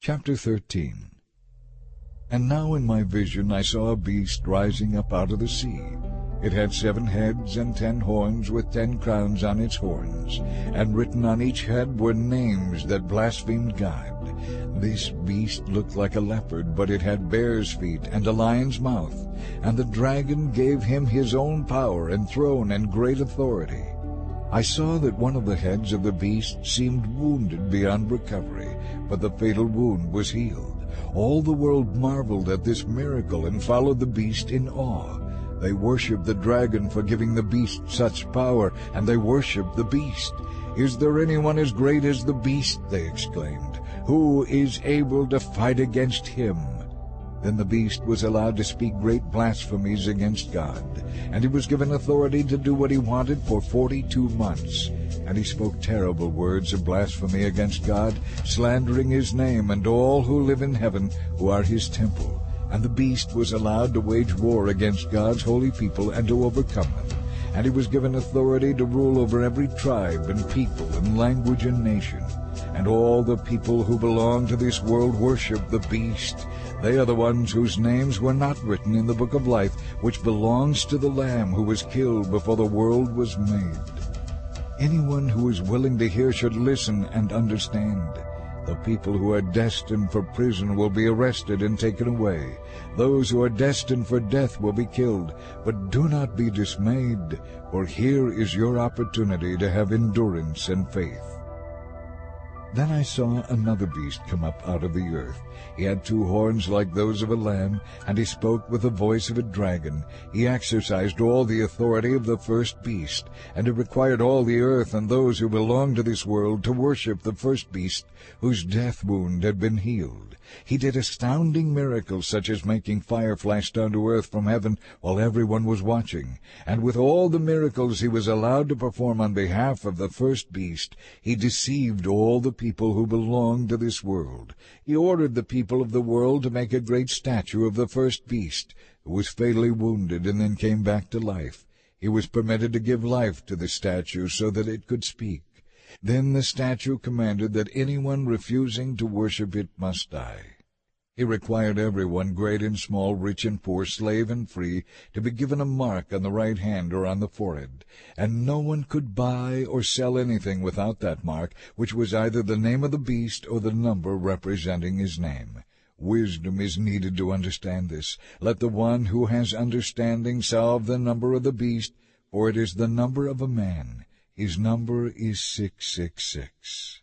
Chapter 13. And now in my vision I saw a beast rising up out of the sea. It had 7 heads and 10 horns, with 10 crowns on its horns, and written on each head were names that blasphemed God. This beast looked like a leopard, but it had bear's feet and a lion's mouth, and the dragon gave him his own power and throne and great authority. I saw that one of the heads of the beast seemed wounded beyond recovery, but the fatal wound was healed. All the world marveled at this miracle and followed the beast in awe. They worshipped the dragon for giving the beast such power, and they worshipped the beast. "Is there anyone as great as the beast?" they exclaimed. "Who is able to fight against him?" Then the beast was allowed to speak great blasphemies against God, and he was given authority to do what he wanted for 42 months. And he spoke terrible words of blasphemy against God, slandering his name and all who live in heaven, who are his temple. And the beast was allowed to wage war against God's holy people and to overcome them. And he was given authority to rule over every tribe and people and language and nation. And all the people who belong to this world worship the beast. They are the ones whose names were not written in the book of life, which belongs to the Lamb who was killed before the world was made. Anyone who is willing to hear should listen and understand. The people who are destined for prison will be arrested and taken away. Those who are destined for death will be killed. But do not be dismayed, for here is your opportunity to have endurance and faith. Then I saw another beast come up out of the earth. He had 2 horns like those of a lamb, and he spoke with the voice of a dragon. He exercised all the authority of the first beast, and it required all the earth and those who belong to this world to worship the first beast, whose death wound had been healed. He did astounding miracles, such as making fire flash down to earth from heaven while everyone was watching. And with all the miracles he was allowed to perform on behalf of the first beast, he deceived all the people who belonged to this world. He ordered the people of the world to make a great statue of the first beast, who was fatally wounded and then came back to life. He was permitted to give life to the statue so that it could speak. Then the statue commanded that anyone refusing to worship it must die. He required everyone, great and small, rich and poor, slave and free, to be given a mark on the right hand or on the forehead, and no one could buy or sell anything without that mark, which was either the name of the beast or the number representing his name. Wisdom is needed to understand this. Let the one who has understanding solve the number of the beast, for it is the number of a man. His number is 666.